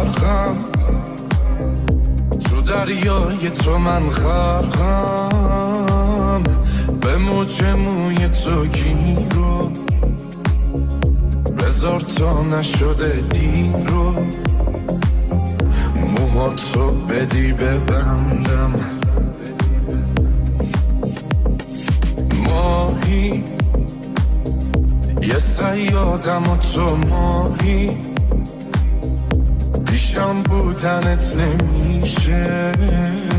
غرقم، تو دریای تو من غرقم، به موج موی تو گیرو، بذار تا نشده دیرو، موهاتو بدی ببندم. ماهی یه صیادم و تو ماهی، پیشم بودنت نمیشه،